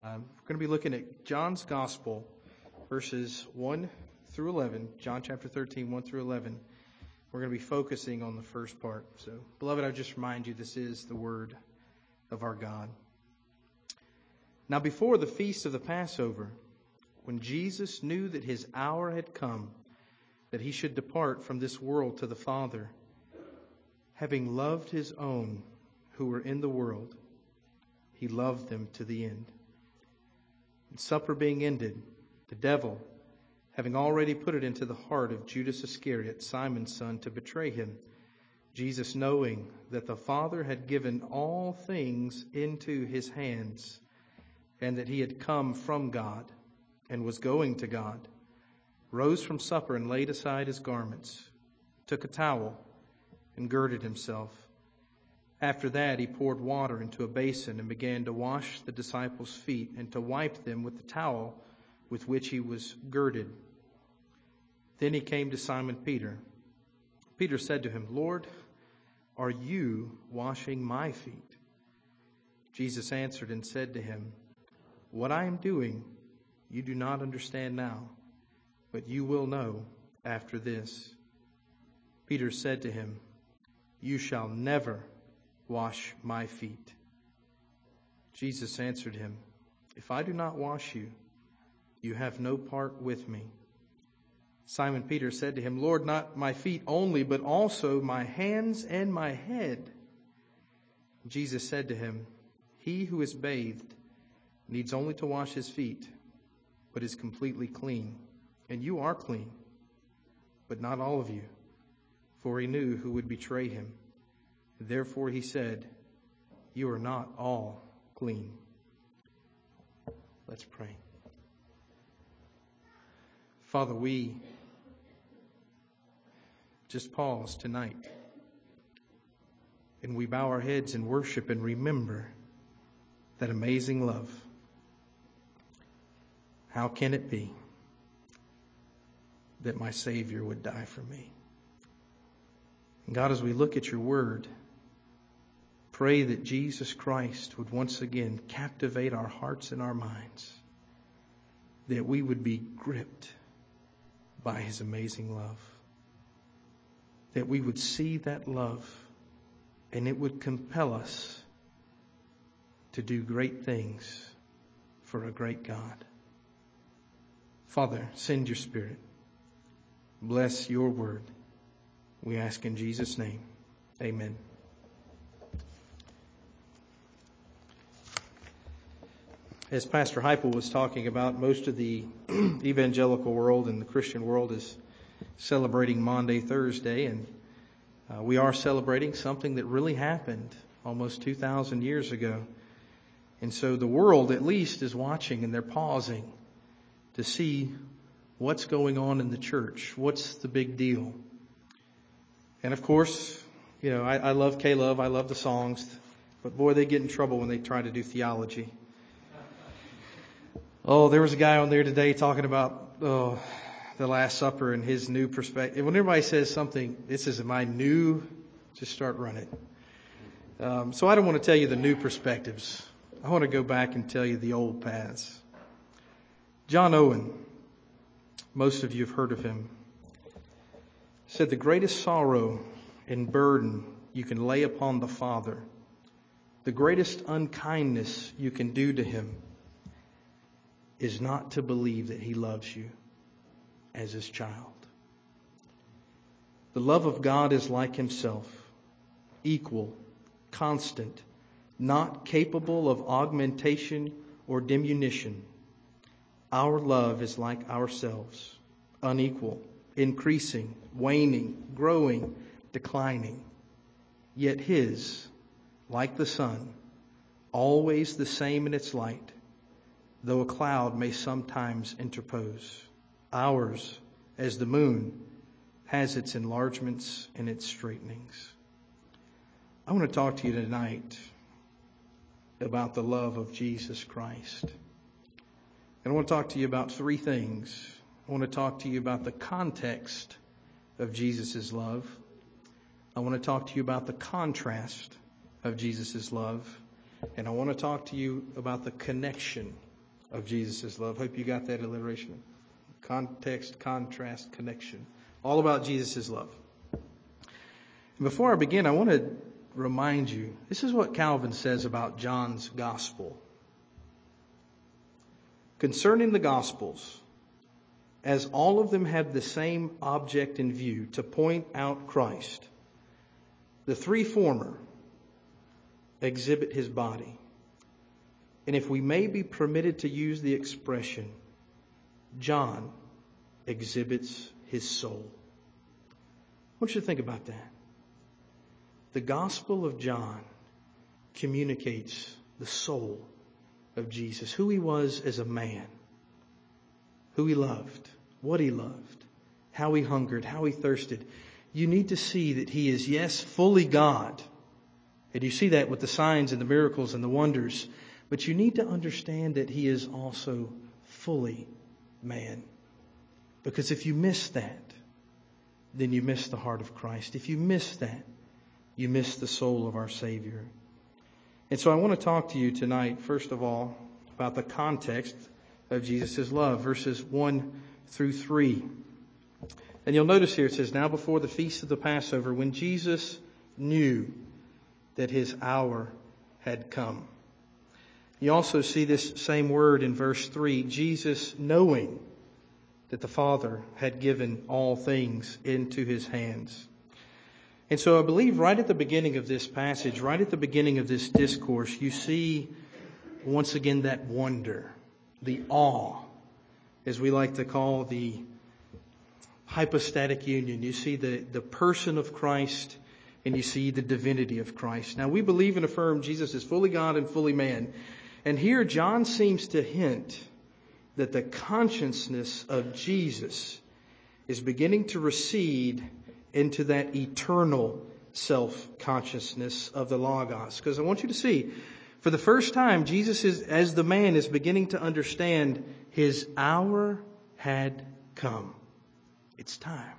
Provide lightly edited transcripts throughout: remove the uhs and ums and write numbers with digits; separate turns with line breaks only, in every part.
We're going to be looking at John's Gospel, verses 1 through 11, John chapter 13, 1 through 11. We're going to be focusing on the first part. So, beloved, I just remind you, this is the word of our God. Now, before the feast of the Passover, when Jesus knew that his hour had come, that he should depart from this world to the Father, having loved his own who were in the world, he loved them to the end. And supper being ended, the devil, having already put it into the heart of Judas Iscariot, Simon's son, to betray him, Jesus, knowing that the Father had given all things into his hands, and that he had come from God and was going to God, rose from supper and laid aside his garments, took a towel and girded himself. After that, he poured water into a basin and began to wash the disciples' feet and to wipe them with the towel with which he was girded. Then he came to Simon Peter. Peter said to him, "Lord, are you washing my feet?" Jesus answered and said to him, "What I am doing you do not understand now, but you will know after this." Peter said to him, "You shall never wash my feet." Jesus answered him, "If I do not wash you, you have no part with me." Simon Peter said to him, "Lord, not my feet only, but also my hands and my head." Jesus said to him, "He who is bathed needs only to wash his feet, but is completely clean. And you are clean, but not all of you." For he knew who would betray him. Therefore he said, "You are not all clean." Let's pray. Father, we just pause tonight, and we bow our heads in worship and remember that amazing love. How can it be that my Savior would die for me? And God, as we look at your word, pray that Jesus Christ would once again captivate our hearts and our minds, that we would be gripped by his amazing love, that we would see that love and it would compel us to do great things for a great God. Father, send your Spirit. Bless your word. We ask in Jesus' name. Amen. As Pastor Heupel was talking about, most of the evangelical world and the Christian world is celebrating Maundy Thursday, and we are celebrating something that really happened almost 2,000 years ago. And so the world at least is watching, and they're pausing to see what's going on in the church. What's the big deal? And of course, I love K-Love, I love the songs, but boy, they get in trouble when they try to do theology. Oh, there was a guy on there today talking about the Last Supper and his new perspective. When everybody says something, this is my new, just start running. So I don't want to tell you the new perspectives. I want to go back and tell you the old paths. John Owen, most of you have heard of him, said the greatest sorrow and burden you can lay upon the Father, the greatest unkindness you can do to him, is not to believe that he loves you as his child. The love of God is like himself, equal, constant, not capable of augmentation or diminution. Our love is like ourselves, unequal, increasing, waning, growing, declining. Yet his, like the sun, always the same in its light, though a cloud may sometimes interpose. Ours, as the moon, has its enlargements and its straightenings. I want to talk to you tonight about the love of Jesus Christ. And I want to talk to you about three things. I want to talk to you about the context of Jesus' love. I want to talk to you about the contrast of Jesus' love. And I want to talk to you about the connection of Jesus' love. Hope you got that alliteration. Context, contrast, connection. All about Jesus' love. And before I begin, I want to remind you, this is what Calvin says about John's Gospel. Concerning the Gospels, as all of them have the same object in view, to point out Christ, the three former exhibit his body. And if we may be permitted to use the expression, John exhibits his soul. I want you to think about that. The Gospel of John communicates the soul of Jesus, who he was as a man, who he loved, what he loved, how he hungered, how he thirsted. You need to see that he is, yes, fully God. And you see that with the signs and the miracles and the wonders. But you need to understand that he is also fully man. Because if you miss that, then you miss the heart of Christ. If you miss that, you miss the soul of our Savior. And so I want to talk to you tonight, first of all, about the context of Jesus' love, verses 1 through 3. And you'll notice here it says, now before the feast of the Passover, when Jesus knew that his hour had come. You also see this same word in verse 3, Jesus knowing that the Father had given all things into his hands. And so I believe right at the beginning of this passage, right at the beginning of this discourse, you see once again that wonder, the awe, as we like to call the hypostatic union. You see the person of Christ and you see the divinity of Christ. Now we believe and affirm Jesus is fully God and fully man. And here John seems to hint that the consciousness of Jesus is beginning to recede into that eternal self-consciousness of the Logos. Because I want you to see, for the first time, Jesus is, as the man, is beginning to understand his hour had come. It's time.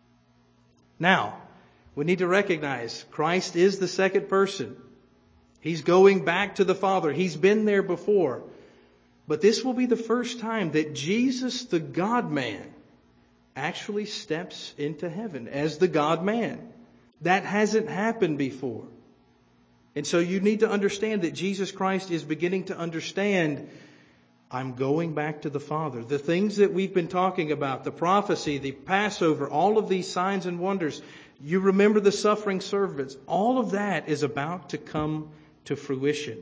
Now, we need to recognize Christ is the second person. He's going back to the Father. He's been there before. But this will be the first time that Jesus, the God-man, actually steps into heaven as the God-man. That hasn't happened before. And so you need to understand that Jesus Christ is beginning to understand, I'm going back to the Father. The things that we've been talking about, the prophecy, the Passover, all of these signs and wonders, you remember the suffering servants, all of that is about to come to fruition.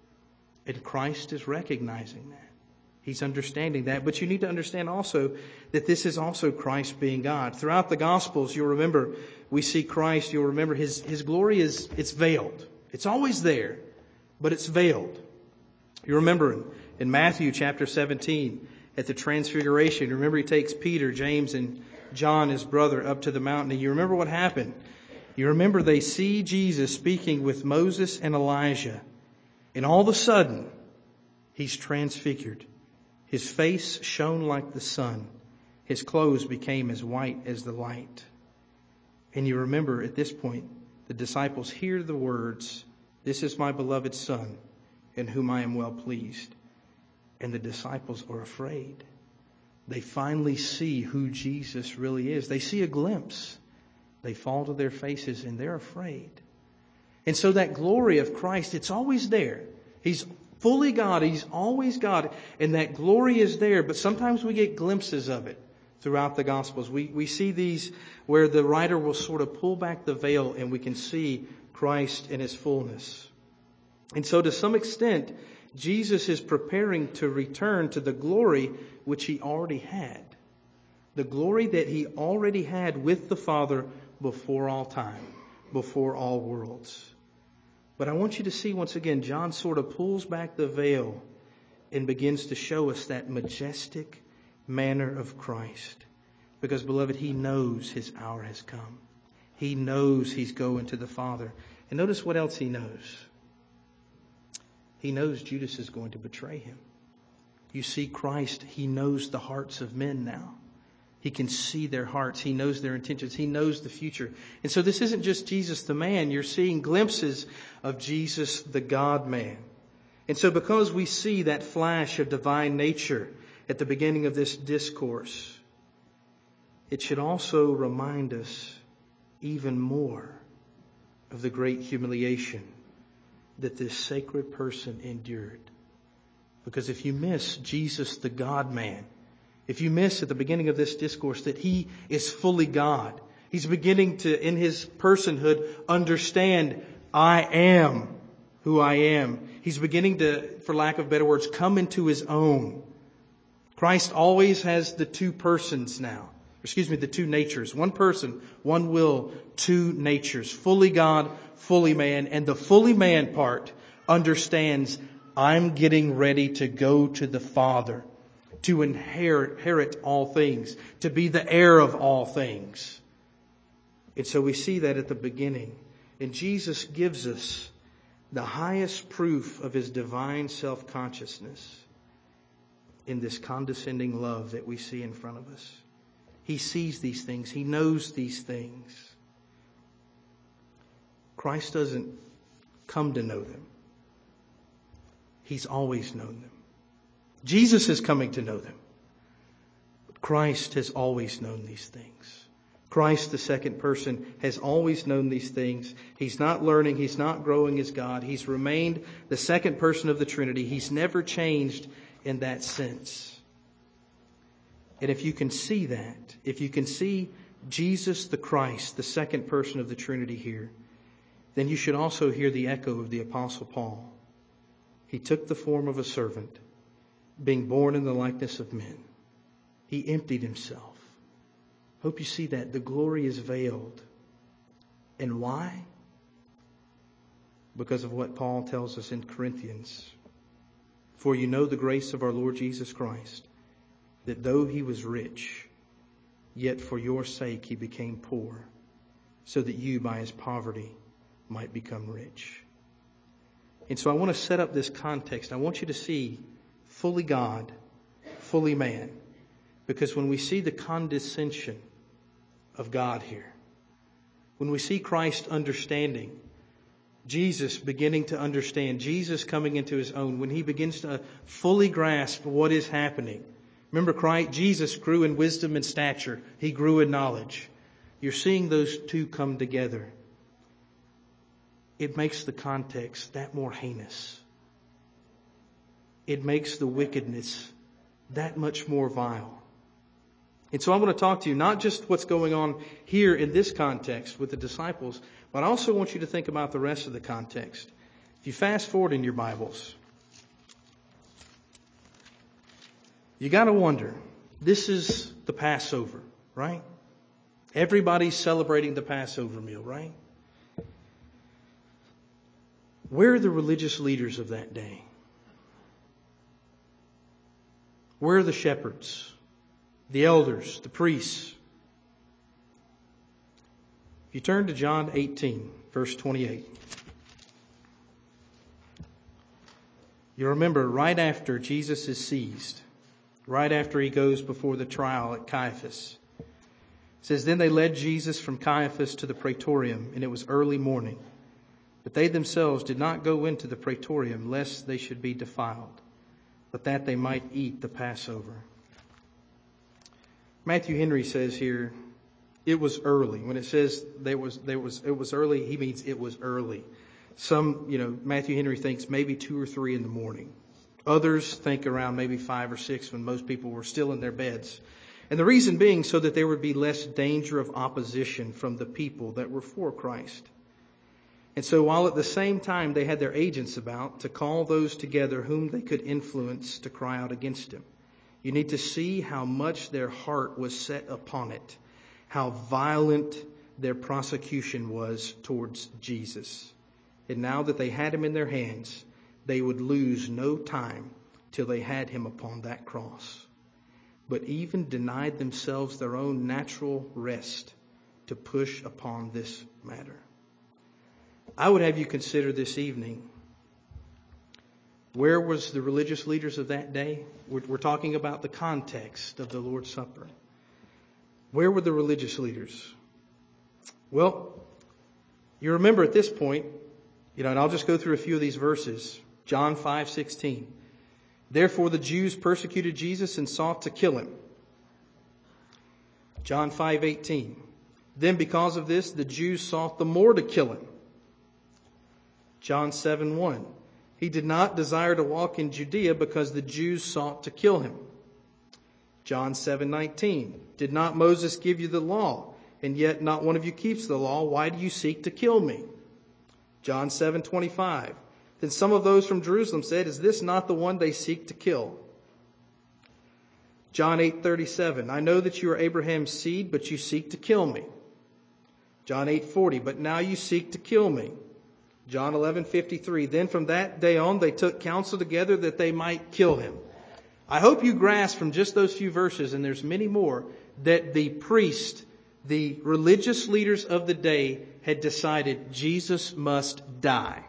And Christ is recognizing that. He's understanding that. But you need to understand also that this is also Christ being God. Throughout the Gospels, you'll remember, we see Christ, you'll remember His glory it's veiled. It's always there, but it's veiled. You remember in Matthew chapter 17, at the Transfiguration, you remember He takes Peter, James, and John, his brother, up to the mountain. And you remember what happened. You remember they see Jesus speaking with Moses and Elijah. And all of a sudden, He's transfigured. His face shone like the sun. His clothes became as white as the light. And you remember at this point, the disciples hear the words, "This is my beloved Son, in whom I am well pleased." And the disciples are afraid. They finally see who Jesus really is. They see a glimpse. They fall to their faces and they're afraid. And so that glory of Christ, it's always there. He's fully God. He's always God. And that glory is there. But sometimes we get glimpses of it throughout the Gospels. We see these where the writer will sort of pull back the veil and we can see Christ in His fullness. And so to some extent, Jesus is preparing to return to the glory which He already had. The glory that He already had with the Father before all time, before all worlds. But I want you to see once again, John sort of pulls back the veil and begins to show us that majestic manner of Christ. Because, beloved, He knows His hour has come. He knows He's going to the Father. And notice what else He knows. He knows Judas is going to betray Him. You see, Christ, He knows the hearts of men now. He can see their hearts. He knows their intentions. He knows the future. And so this isn't just Jesus the man. You're seeing glimpses of Jesus the God-man. And so because we see that flash of divine nature at the beginning of this discourse, it should also remind us even more of the great humiliation that this sacred person endured. Because if you miss Jesus, the God-man, if you miss at the beginning of this discourse that He is fully God, He's beginning to, in His personhood, understand, I am who I am. He's beginning to, for lack of better words, come into His own. Christ always has the two persons now. The two natures. One person, one will, two natures. Fully God, fully man. And the fully man part understands, I'm getting ready to go to the Father, to inherit all things, to be the heir of all things. And so we see that at the beginning. And Jesus gives us the highest proof of His divine self-consciousness in this condescending love that we see in front of us. He sees these things. He knows these things. Christ doesn't come to know them. He's always known them. Jesus is coming to know them. But Christ has always known these things. Christ, the second person, has always known these things. He's not learning. He's not growing as God. He's remained the second person of the Trinity. He's never changed in that sense. And if you can see that, if you can see Jesus the Christ, the second person of the Trinity here, then you should also hear the echo of the Apostle Paul. He took the form of a servant, being born in the likeness of men. He emptied Himself. Hope you see that. The glory is veiled. And why? Because of what Paul tells us in Corinthians. For you know the grace of our Lord Jesus Christ, that though He was rich, yet for your sake He became poor, so that you by His poverty might become rich. And so I want to set up this context. I want you to see fully God, fully man. Because when we see the condescension of God here, when we see Christ understanding, Jesus beginning to understand, Jesus coming into His own, when He begins to fully grasp what is happening. Remember, Jesus grew in wisdom and stature. He grew in knowledge. You're seeing those two come together. It makes the context that more heinous. It makes the wickedness that much more vile. And so I want to talk to you not just what's going on here in this context with the disciples, but I also want you to think about the rest of the context. If you fast forward in your Bibles, you got to wonder, this is the Passover, right? Everybody's celebrating the Passover meal, right? Where are the religious leaders of that day? Where are the shepherds, the elders, the priests? If you turn to John 18, verse 28, you remember right after Jesus is seized, right after He goes before the trial at Caiaphas. It says, then they led Jesus from Caiaphas to the praetorium, and it was early morning. But they themselves did not go into the praetorium, lest they should be defiled, but that they might eat the Passover. Matthew Henry says here, it was early. When it says it was early, he means it was early. Matthew Henry thinks maybe 2 or 3 in the morning. Others think around maybe 5 or 6 when most people were still in their beds. And the reason being so that there would be less danger of opposition from the people that were for Christ. And so while at the same time they had their agents about to call those together whom they could influence to cry out against Him. You need to see how much their heart was set upon it, how violent their prosecution was towards Jesus. And now that they had Him in their hands, they would lose no time till they had Him upon that cross. But even denied themselves their own natural rest to push upon this matter. I would have you consider this evening, where was the religious leaders of that day? We're talking about the context of the Lord's Supper. Where were the religious leaders? Well, you remember at this point, and I'll just go through a few of these verses. John 5:16. Therefore the Jews persecuted Jesus and sought to kill him. John 5:18. Then because of this, the Jews sought the more to kill him. John 7:1. He did not desire to walk in Judea because the Jews sought to kill him. John 7:19. Did not Moses give you the law, and yet not one of you keeps the law? Why do you seek to kill me? John 7:25. Then some of those from Jerusalem said, is this not the one they seek to kill? John 8:37. I know that you are Abraham's seed, but you seek to kill me. John 8:40. But now you seek to kill me. John 11:53. Then from that day on they took counsel together that they might kill him. I hope you grasp from just those few verses, and there's many more, that the priest, the religious leaders of the day, had decided Jesus must die.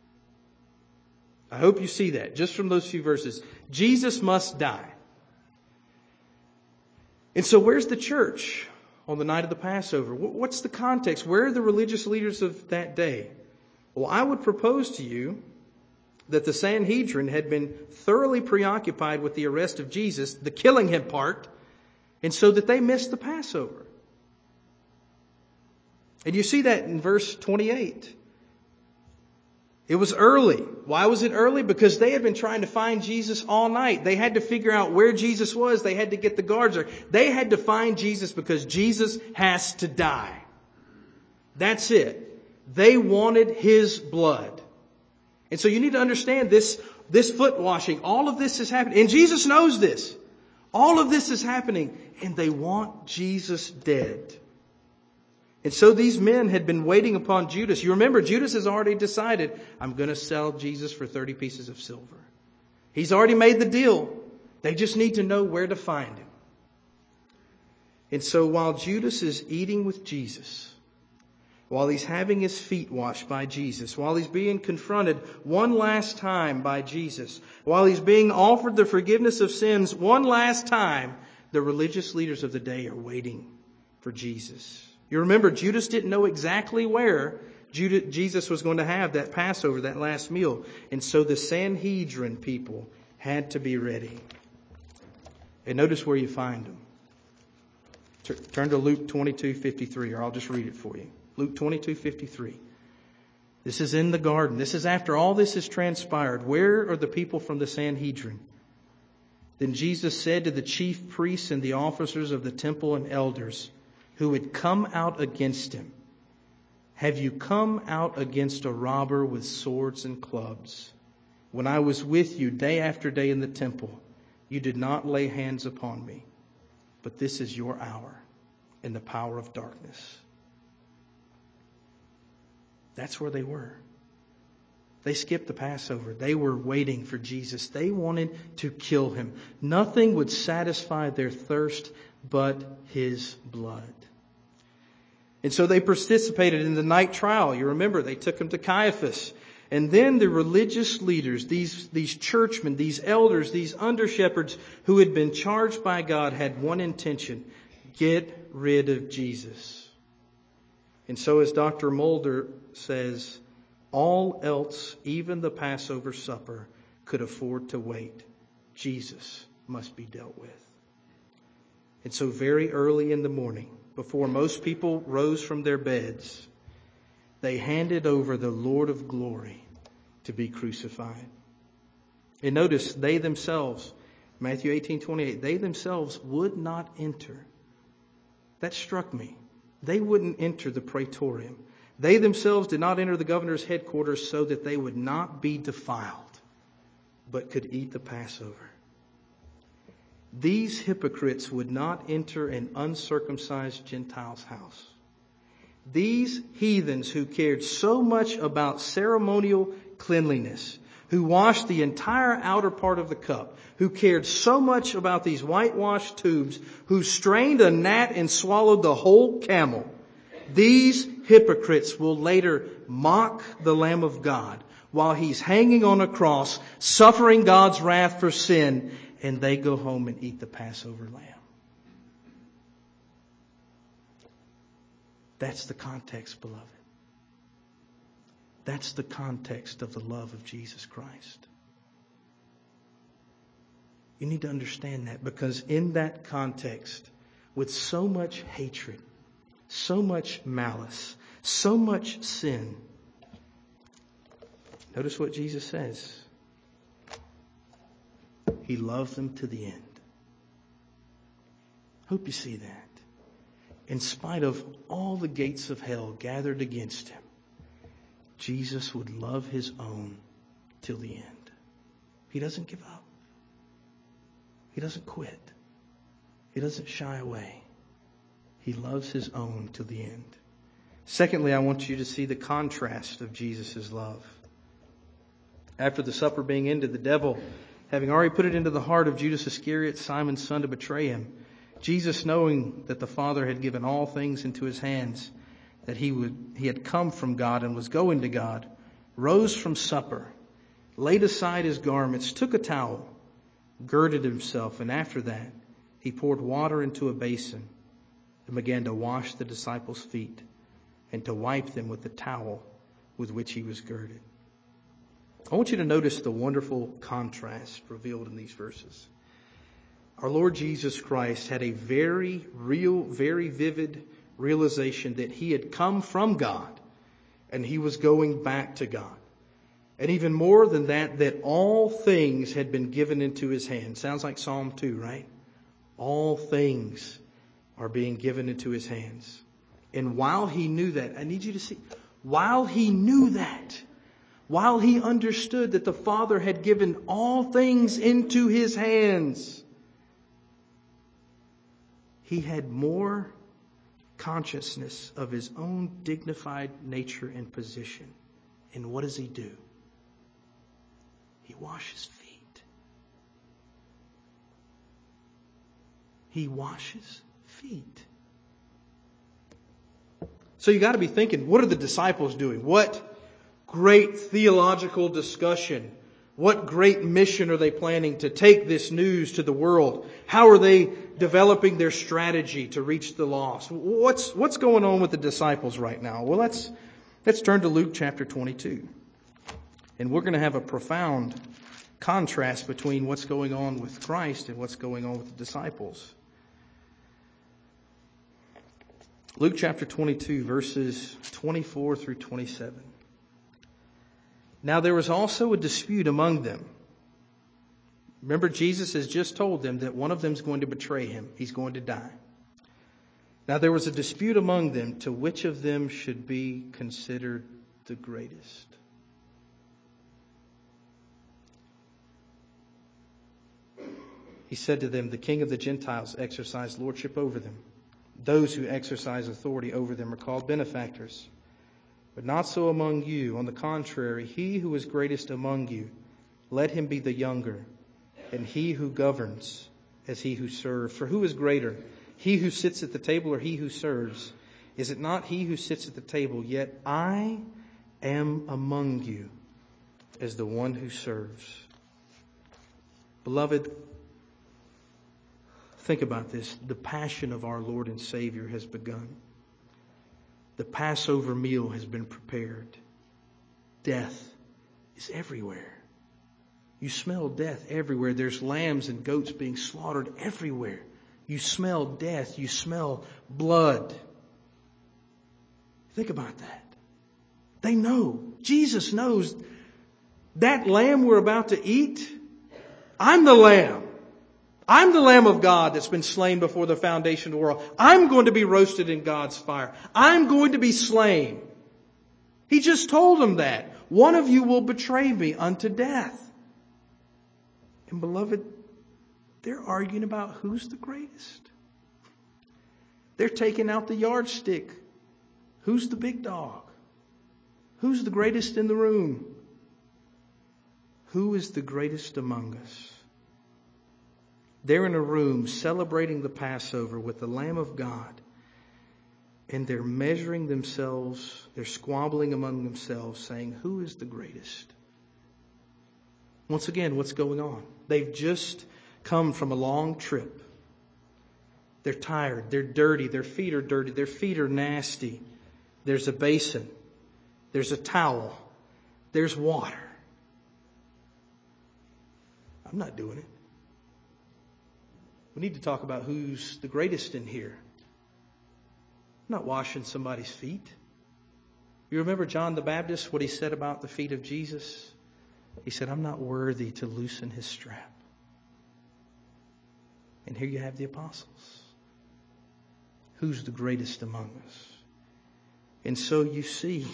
I hope you see that just from those few verses. Jesus must die. And so where's the church on the night of the Passover? What's the context? Where are the religious leaders of that day? Well, I would propose to you that the Sanhedrin had been thoroughly preoccupied with the arrest of Jesus, the killing him part, and so that they missed the Passover. And you see that in verse 28. It was early. Why was it early? Because they had been trying to find Jesus all night. They had to figure out where Jesus was. They had to get the guards there. They had to find Jesus because Jesus has to die. That's it. They wanted his blood. And so you need to understand this foot washing. All of this is happening. And Jesus knows this. All of this is happening. And they want Jesus dead. And so these men had been waiting upon Judas. You remember, Judas has already decided, I'm going to sell Jesus for 30 pieces of silver. He's already made the deal. They just need to know where to find him. And so while Judas is eating with Jesus, while he's having his feet washed by Jesus, while he's being confronted one last time by Jesus, while he's being offered the forgiveness of sins one last time, the religious leaders of the day are waiting for Jesus. You remember, Judas didn't know exactly where Jesus was going to have that Passover, that last meal. And so the Sanhedrin people had to be ready. And notice where you find them. Turn to Luke 22:53, or I'll just read it for you. Luke 22:53. This is in the garden. This is after all this has transpired. Where are the people from the Sanhedrin? Then Jesus said to the chief priests and the officers of the temple and elders who had come out against him, have you come out against a robber with swords and clubs? When I was with you day after day in the temple, you did not lay hands upon me. But this is your hour and the power of darkness. That's where they were. They skipped the Passover. They were waiting for Jesus. They wanted to kill him. Nothing would satisfy their thirst but his blood. And so they participated in the night trial. You remember, they took him to Caiaphas. And then the religious leaders, these churchmen, these elders, these under-shepherds who had been charged by God had one intention: get rid of Jesus. And so as Dr. Mulder says, all else, even the Passover supper, could afford to wait. Jesus must be dealt with. And so very early in the morning, before most people rose from their beds, they handed over the Lord of glory to be crucified. And notice, they themselves, Matthew 18:28, they themselves would not enter. That struck me. They wouldn't enter the praetorium. They themselves did not enter the governor's headquarters so that they would not be defiled, but could eat the Passover. These hypocrites would not enter an uncircumcised Gentile's house. These heathens who cared so much about ceremonial cleanliness, who washed the entire outer part of the cup, who cared so much about these whitewashed tubes, who strained a gnat and swallowed the whole camel, these hypocrites will later mock the Lamb of God while he's hanging on a cross, suffering God's wrath for sin, and they go home and eat the Passover lamb. That's the context, beloved. That's the context of the love of Jesus Christ. You need to understand that, because in that context, with so much hatred, so much malice, so much sin, notice what Jesus says. He loved them to the end. Hope you see that. In spite of all the gates of hell gathered against him, Jesus would love his own till the end. He doesn't give up. He doesn't quit. He doesn't shy away. He loves his own till the end. Secondly, I want you to see the contrast of Jesus' love. After the supper being ended, the devil, having already put it into the heart of Judas Iscariot, Simon's son, to betray him, Jesus, knowing that the Father had given all things into his hands, that he had come from God and was going to God, rose from supper, laid aside his garments, took a towel, girded himself, and after that he poured water into a basin and began to wash the disciples' feet and to wipe them with the towel with which he was girded. I want you to notice the wonderful contrast revealed in these verses. Our Lord Jesus Christ had a very real, very vivid realization that he had come from God and he was going back to God. And even more than that, that all things had been given into his hand. Sounds like Psalm 2, right? All things are being given into his hands. And while he knew that, I need you to see, while he knew that, while he understood that the Father had given all things into his hands, he had more consciousness of his own dignified nature and position. And what does he do? He washes feet. He washes feet. So you got to be thinking, what are the disciples doing? What great theological discussion. What great mission are they planning to take this news to the world? How are they developing their strategy to reach the lost? What's going on with the disciples right now? Well, let's turn to Luke chapter 22. And we're going to have a profound contrast between what's going on with Christ and what's going on with the disciples. Luke chapter 22, verses 24 through 27. Now there was also a dispute among them. Remember, Jesus has just told them that one of them is going to betray him. He's going to die. Now there was a dispute among them to which of them should be considered the greatest. He said to them, the king of the Gentiles exercised lordship over them. Those who exercise authority over them are called benefactors. But not so among you. On the contrary, he who is greatest among you, let him be the younger, and he who governs as he who serves. For who is greater, he who sits at the table or he who serves? Is it not he who sits at the table? Yet I am among you as the one who serves. Beloved, think about this. The passion of our Lord and Savior has begun. The Passover meal has been prepared. Death is everywhere. You smell death everywhere. There's lambs and goats being slaughtered everywhere. You smell death. You smell blood. Think about that. They know. Jesus knows that lamb we're about to eat. I'm the lamb. I'm the Lamb of God that's been slain before the foundation of the world. I'm going to be roasted in God's fire. I'm going to be slain. He just told them that. One of you will betray me unto death. And beloved, they're arguing about who's the greatest. They're taking out the yardstick. Who's the big dog? Who's the greatest in the room? Who is the greatest among us? They're in a room celebrating the Passover with the Lamb of God. And they're measuring themselves. They're squabbling among themselves, saying, who is the greatest? Once again, what's going on? They've just come from a long trip. They're tired. They're dirty. Their feet are dirty. Their feet are nasty. There's a basin. There's a towel. There's water. I'm not doing it. We need to talk about who's the greatest in here. I'm not washing somebody's feet. You remember John the Baptist, what he said about the feet of Jesus? He said, I'm not worthy to loosen his strap. And here you have the apostles. Who's the greatest among us? And so you see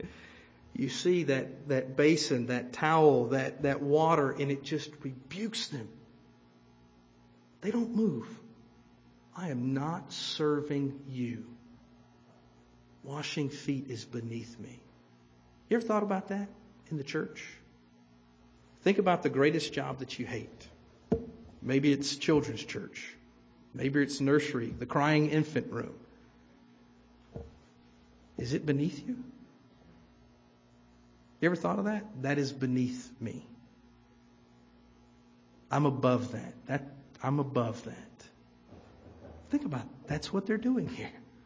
that basin, that towel, that water, and it just rebukes them. They don't move. I am not serving you. Washing feet is beneath me. You ever thought about that in the church? Think about the greatest job that you hate. Maybe it's children's church. Maybe it's nursery, the crying infant room. Is it beneath you? You ever thought of that? That is beneath me. I'm above that. I'm above that. Think about it. That's what they're doing here.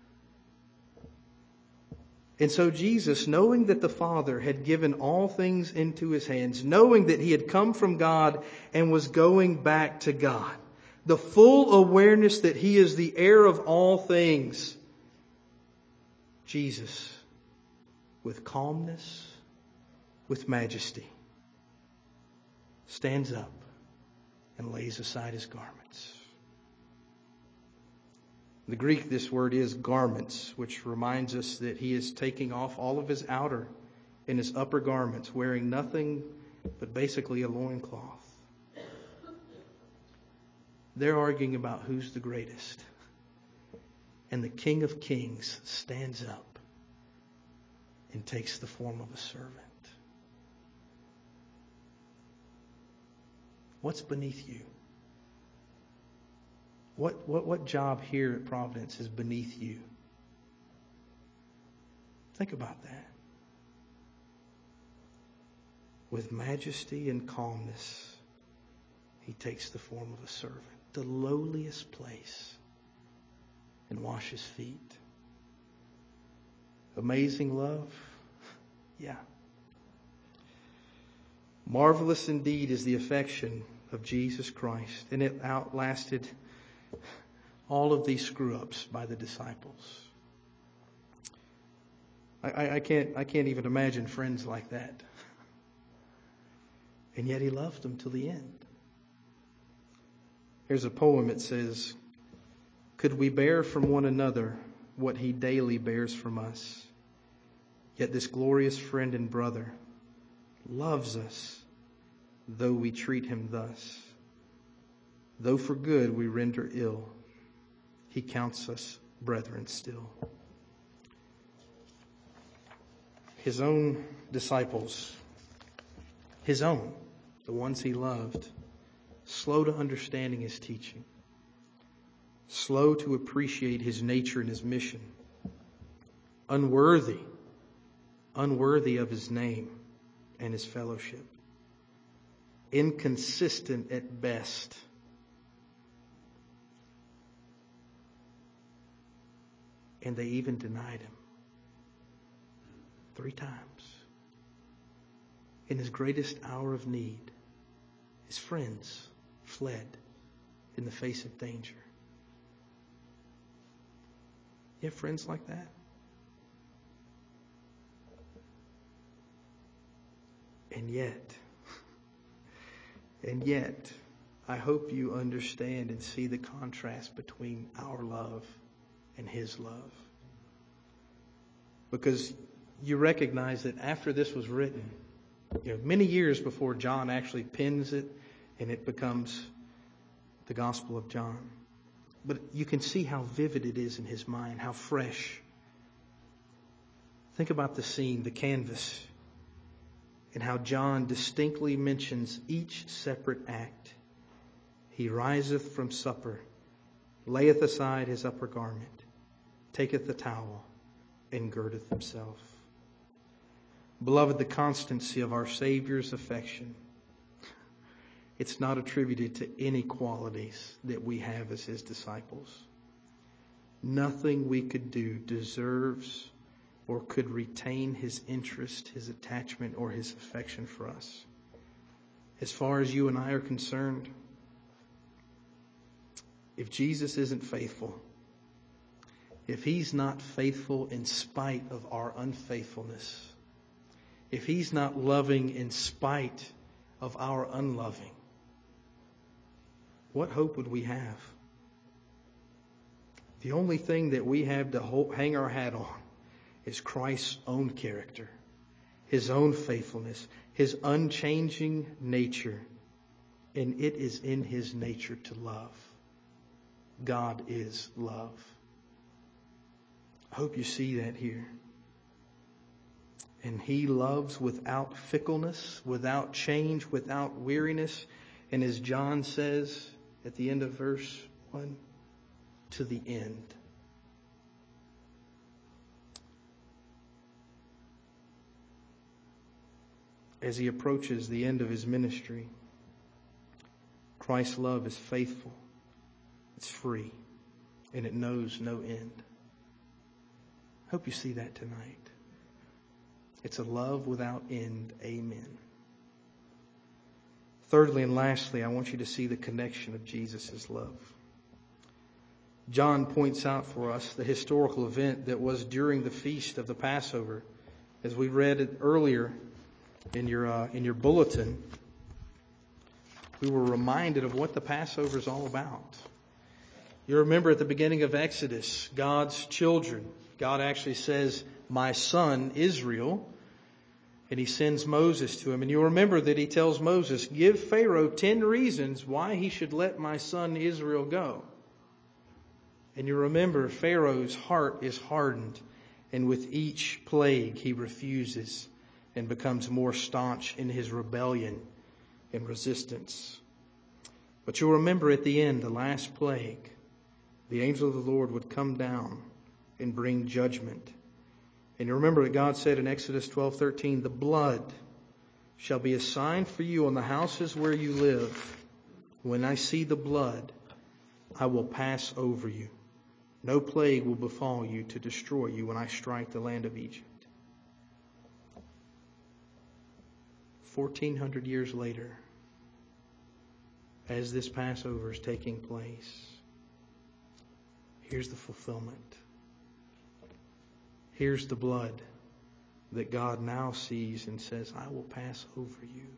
And so Jesus, knowing that the Father had given all things into his hands, knowing that he had come from God and was going back to God, the full awareness that he is the heir of all things, Jesus, with calmness, with majesty, stands up and lays aside his garments. In the Greek, this word is garments, which reminds us that he is taking off all of his outer and his upper garments, wearing nothing but basically a loincloth. They're arguing about who's the greatest. And the King of Kings stands up and takes the form of a servant. What's beneath you? What job here at Providence is beneath you? Think about that. With majesty and calmness, he takes the form of a servant, the lowliest place, and washes feet. Amazing love? Yeah. Marvelous indeed is the affection of Jesus Christ, and it outlasted all of these screw-ups by the disciples. I can't even imagine friends like that. And yet he loved them till the end. Here's a poem. It says, could we bear from one another what he daily bears from us? Yet this glorious friend and brother loves us, though we treat him thus. Though for good we render ill, he counts us brethren still. His own disciples, the ones he loved, slow to understanding his teaching, slow to appreciate his nature and his mission, unworthy of his name and his fellowship, inconsistent at best. And they even denied him 3 times. In his greatest hour of need, his friends fled in the face of danger. You have friends like that? And yet, I hope you understand and see the contrast between our love and his love. Because you recognize that after this was written, many years before John actually pens it and it becomes the Gospel of John. But you can see how vivid it is in his mind, how fresh. Think about the scene, the canvas, and how John distinctly mentions each separate act. He riseth from supper, layeth aside his upper garment, taketh the towel, and girdeth himself. Beloved, the constancy of our Savior's affection, it's not attributed to any qualities that we have as his disciples. Nothing we could do deserves or could retain His interest, His attachment, or His affection for us. As far as you and I are concerned, if Jesus isn't faithful, if He's not faithful in spite of our unfaithfulness, if He's not loving in spite of our unloving, what hope would we have? The only thing that we have to hang our hat on is Christ's own character, His own faithfulness, His unchanging nature. And it is in His nature to love. God is love. I hope you see that here. And He loves without fickleness, without change, without weariness. And as John says at the end of verse 1, to the end. As He approaches the end of His ministry, Christ's love is faithful, it's free, and it knows no end. I hope you see that tonight. It's a love without end. Amen. Thirdly and lastly, I want you to see the connection of Jesus' love. John points out for us the historical event that was during the feast of the Passover. As we read it earlier in your bulletin, we were reminded of what the Passover is all about. You remember at the beginning of Exodus, God's children, God actually says, "My son Israel," and He sends Moses to him. And you remember that He tells Moses, "Give Pharaoh 10 reasons why he should let my son Israel go." And you remember Pharaoh's heart is hardened, and with each plague he refuses and becomes more staunch in his rebellion and resistance. But you'll remember at the end, the last plague, the angel of the Lord would come down and bring judgment. And you remember that God said in Exodus 12:13, "The blood shall be a sign for you on the houses where you live. When I see the blood, I will pass over you. No plague will befall you to destroy you when I strike the land of Egypt." 1,400 years later, as this Passover is taking place, here's the fulfillment. Here's the blood that God now sees and says, "I will pass over you."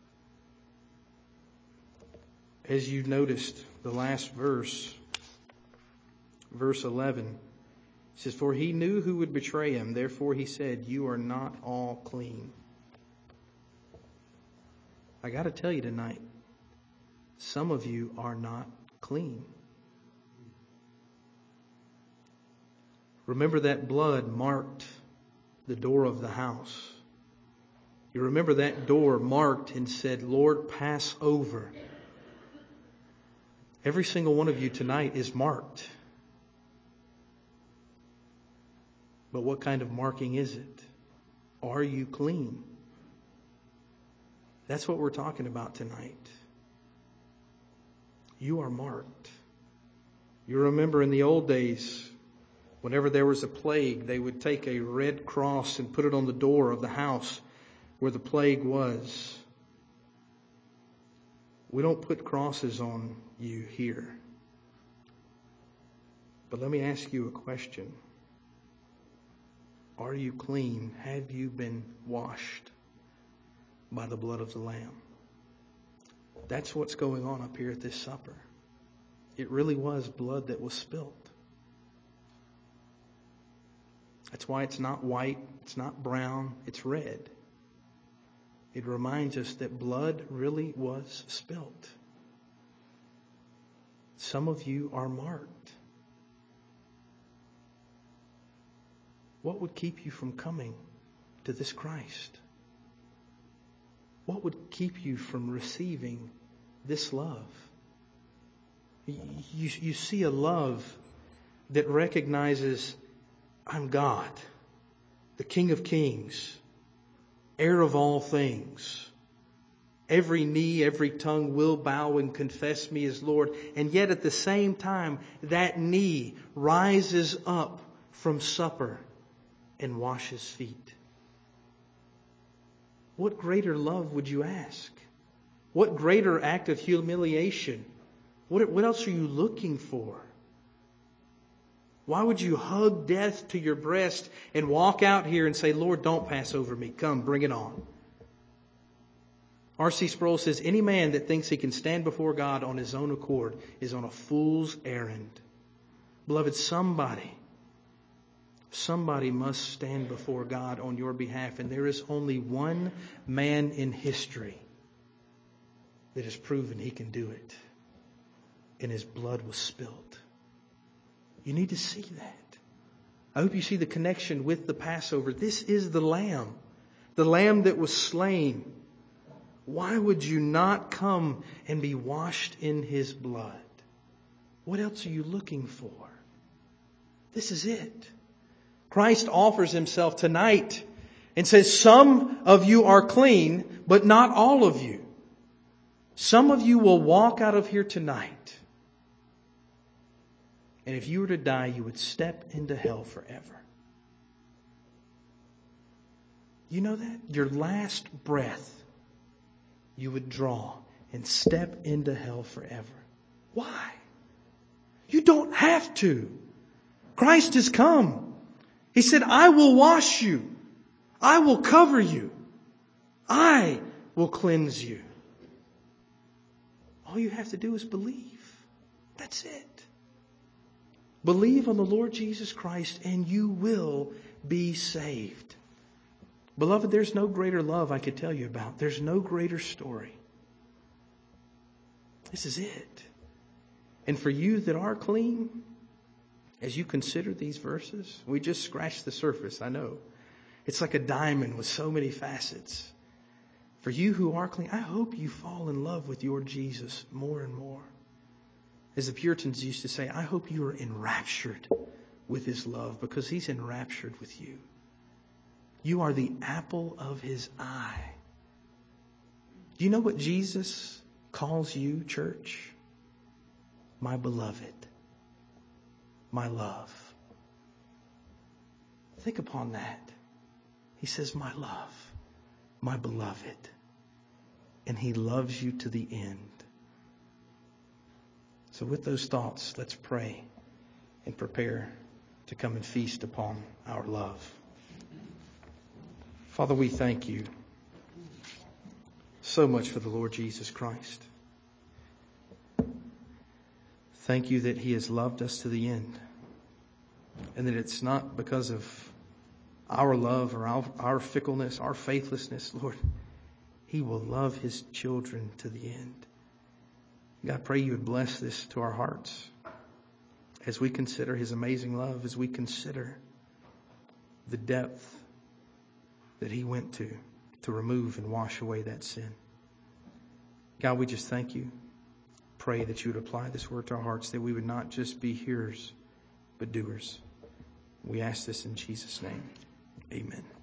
As you noticed, the last verse, verse 11, says, "For He knew who would betray Him. Therefore He said, 'You are not all clean.'" I got to tell you tonight, some of you are not clean. Remember that blood marked the door of the house. You remember that door marked and said, "Lord, pass over." Every single one of you tonight is marked. But what kind of marking is it? Are you clean? That's what we're talking about tonight. You are marked. You remember in the old days, whenever there was a plague, they would take a red cross and put it on the door of the house where the plague was. We don't put crosses on you here. But let me ask you a question. Are you clean? Have you been washed by the blood of the Lamb? That's what's going on up here at this supper. It really was blood that was spilt. That's why it's not white, it's not brown, it's red. It reminds us that blood really was spilt. Some of you are marked. What would keep you from coming to this Christ? What would keep you from receiving this love? You see a love that recognizes, I'm God, the King of Kings, heir of all things. Every knee, every tongue will bow and confess me as Lord. And yet at the same time, that knee rises up from supper and wash his feet. What greater love would you ask? What greater act of humiliation? What else are you looking for? Why would you hug death to your breast and walk out here and say, Lord, don't pass over me. Come, bring it on. R.C. Sproul says, any man that thinks he can stand before God on his own accord is on a fool's errand. Beloved, somebody must stand before God on your behalf. And there is only one man in history that has proven he can do it. And his blood was spilled. You need to see that. I hope you see the connection with the Passover. This is the lamb that was slain. Why would you not come and be washed in his blood? What else are you looking for? This is it. Christ offers himself tonight and says, some of you are clean, but not all of you. Some of you will walk out of here tonight. And if you were to die, you would step into hell forever. You know that? Your last breath, you would draw and step into hell forever. Why? You don't have to. Christ has come. He said, I will wash you. I will cover you. I will cleanse you. All you have to do is believe. That's it. Believe on the Lord Jesus Christ and you will be saved. Beloved, there's no greater love I could tell you about. There's no greater story. This is it. And for you that are clean, as you consider these verses, we just scratched the surface, I know. It's like a diamond with so many facets. For you who are clean, I hope you fall in love with your Jesus more and more. As the Puritans used to say, I hope you are enraptured with his love because he's enraptured with you. You are the apple of his eye. Do you know what Jesus calls you, church? My beloved. My love. Think upon that. He says, my love, my beloved. And he loves you to the end. So with those thoughts, let's pray and prepare to come and feast upon our love. Father, we thank you so much for the Lord Jesus Christ. Thank you that he has loved us to the end. And that it's not because of our love or our fickleness, our faithlessness, Lord. He will love his children to the end. God, I pray you would bless this to our hearts as we consider his amazing love, as we consider the depth that he went to remove and wash away that sin. God, we just thank you. Pray that you would apply this word to our hearts, that we would not just be hearers, but doers. We ask this in Jesus' name. Amen.